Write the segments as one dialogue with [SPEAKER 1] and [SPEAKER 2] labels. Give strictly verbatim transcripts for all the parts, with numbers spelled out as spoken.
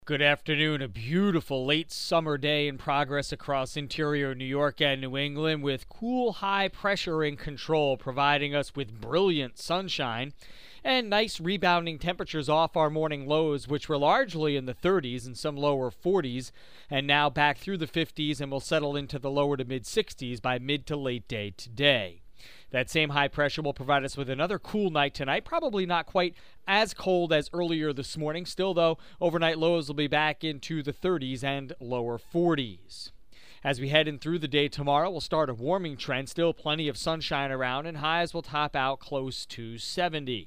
[SPEAKER 1] Good afternoon. A beautiful late summer day in progress across interior New York and New England, with cool high pressure in control, providing us with brilliant sunshine and nice rebounding temperatures off our morning lows, which were largely in the thirties and some lower forties, and now back through the fifties and will settle into the lower to mid sixties by mid to late day today. That same high pressure will provide us with another cool night tonight, probably not quite as cold as earlier this morning. Still, though, overnight lows will be back into the thirties and lower forties. As we head in through the day tomorrow, we'll start a warming trend. Still plenty of sunshine around, and highs will top out close to seventy.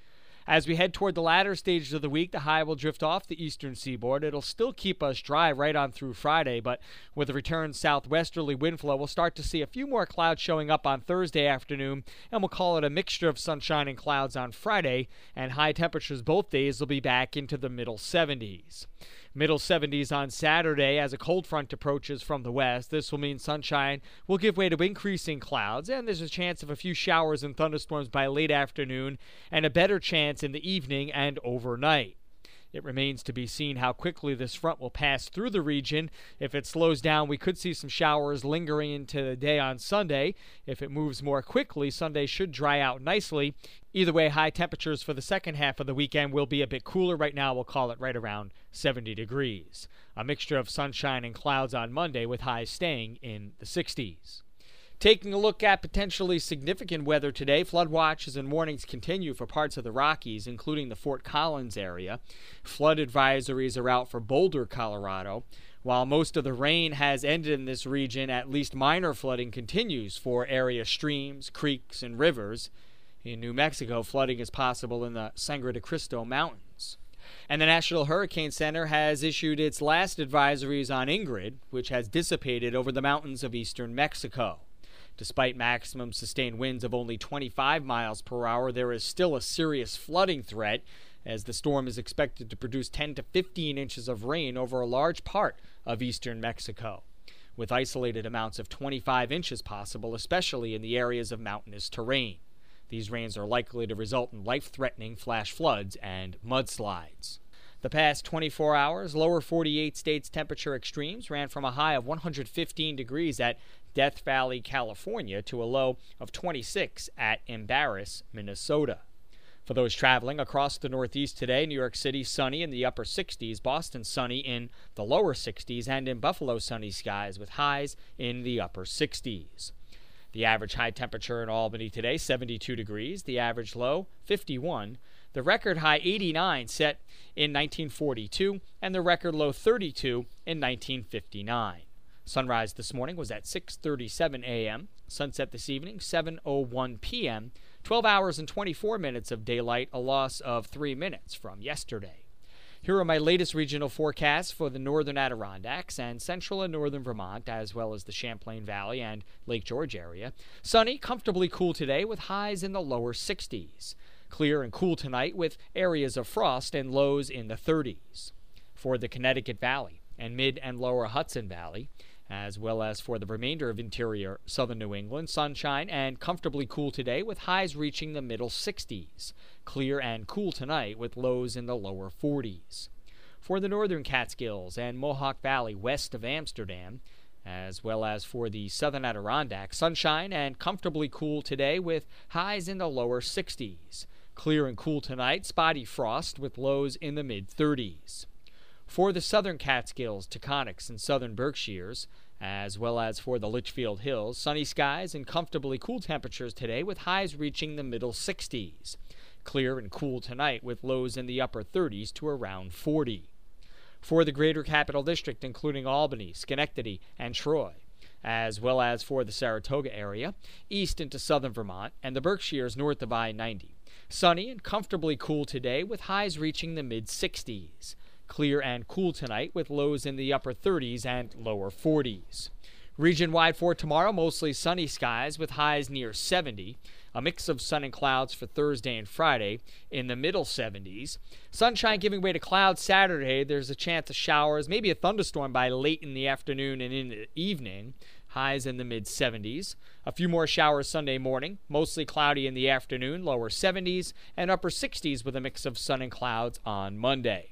[SPEAKER 1] As we head toward the latter stages of the week, the high will drift off the eastern seaboard. It'll still keep us dry right on through Friday, but with a return southwesterly wind flow, we'll start to see a few more clouds showing up on Thursday afternoon, and we'll call it a mixture of sunshine and clouds on Friday, and high temperatures both days will be back into the middle seventies. Middle seventies on Saturday as a cold front approaches from the west. This will mean sunshine will give way to increasing clouds, and there's a chance of a few showers and thunderstorms by late afternoon, and a better chance in the evening and overnight. It remains to be seen how quickly this front will pass through the region. If it slows down, we could see some showers lingering into the day on Sunday. If it moves more quickly, Sunday should dry out nicely. Either way, high temperatures for the second half of the weekend will be a bit cooler. Right now, we'll call it right around seventy degrees. A mixture of sunshine and clouds on Monday, with highs staying in the sixties. Taking a look at potentially significant weather today, flood watches and warnings continue for parts of the Rockies, including the Fort Collins area. Flood advisories are out for Boulder, Colorado. While most of the rain has ended in this region, at least minor flooding continues for area streams, creeks, and rivers. In New Mexico, flooding is possible in the Sangre de Cristo Mountains. And the National Hurricane Center has issued its last advisories on Ingrid, which has dissipated over the mountains of eastern Mexico. Despite maximum sustained winds of only twenty-five miles per hour, there is still a serious flooding threat, as the storm is expected to produce ten to fifteen inches of rain over a large part of eastern Mexico, with isolated amounts of twenty-five inches possible, especially in the areas of mountainous terrain. These rains are likely to result in life-threatening flash floods and mudslides. The past twenty-four hours, lower forty-eight states temperature extremes ran from a high of one hundred fifteen degrees at Death Valley, California, to a low of twenty-six at Embarrass, Minnesota. For those traveling across the Northeast today, New York City sunny in the upper sixties, Boston sunny in the lower sixties, and in Buffalo sunny skies with highs in the upper sixties. The average high temperature in Albany today, seventy-two degrees, the average low, fifty-one. The record high, eighty-nine, set in nineteen forty-two, and the record low, thirty-two, in nineteen fifty-nine. Sunrise this morning was at six thirty-seven a m Sunset this evening, seven oh one p m twelve hours and twenty-four minutes of daylight, a loss of three minutes from yesterday. Here are my latest regional forecasts for the northern Adirondacks and central and northern Vermont, as well as the Champlain Valley and Lake George area. Sunny, comfortably cool today with highs in the lower sixties. Clear and cool tonight with areas of frost and lows in the thirties. For the Connecticut Valley and mid and lower Hudson Valley, as well as for the remainder of interior southern New England, sunshine and comfortably cool today with highs reaching the middle sixties. Clear and cool tonight with lows in the lower forties. For the northern Catskills and Mohawk Valley west of Amsterdam, as well as for the southern Adirondacks, sunshine and comfortably cool today with highs in the lower sixties. Clear and cool tonight, spotty frost with lows in the mid thirties. For the southern Catskills, Taconics, and southern Berkshires, as well as for the Litchfield Hills, sunny skies and comfortably cool temperatures today with highs reaching the middle sixties. Clear and cool tonight with lows in the upper thirties to around forty. For the greater Capital District, including Albany, Schenectady, and Troy, as well as for the Saratoga area, east into southern Vermont, and the Berkshires north of I ninety. Sunny and comfortably cool today with highs reaching the mid sixties. Clear and cool tonight with lows in the upper thirties and lower forties. Region-wide for tomorrow, mostly sunny skies with highs near seventy. A mix of sun and clouds for Thursday and Friday in the middle seventies. Sunshine giving way to clouds Saturday. There's a chance of showers, maybe a thunderstorm by late in the afternoon and in the evening. Highs in the mid seventies. A few more showers Sunday morning, mostly cloudy in the afternoon, lower seventies, and upper sixties with a mix of sun and clouds on Monday.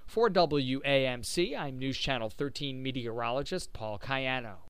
[SPEAKER 1] For W A M C, I'm News Channel thirteen meteorologist Paul Cayano.